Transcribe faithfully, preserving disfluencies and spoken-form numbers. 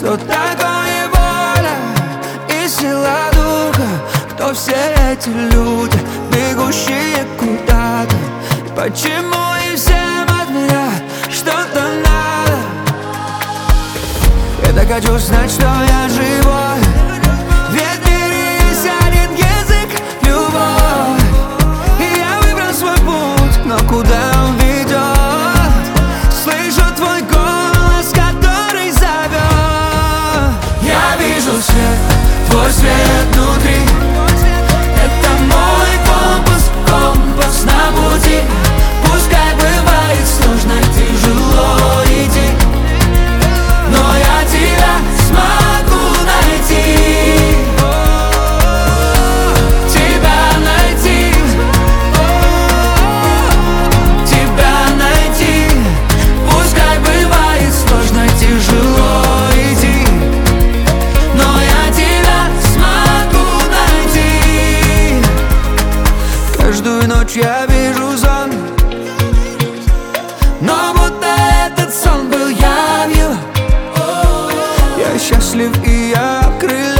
Что такое воля и сила духа? Кто все эти люди, бегущие куда-то? Почему и всем от меня что-то надо? Я так хочу знать, что я живой, ведь в мире есть один язык — любовь. И я выбрал свой путь, но куда он ведет? Слышу твой голос, который зовет. Я вижу свет, твой свет внутри. Это мой компас, компас на пути. Пускай бывает сложно, тяжело идти, но я тебя смогу найти. Тебя найти, тебя найти. Пускай бывает сложно, тяжело идти, но я тебя смогу найти. Каждую ночь я вижу сон, но будто этот сон был явью. Я счастлив и я крылья.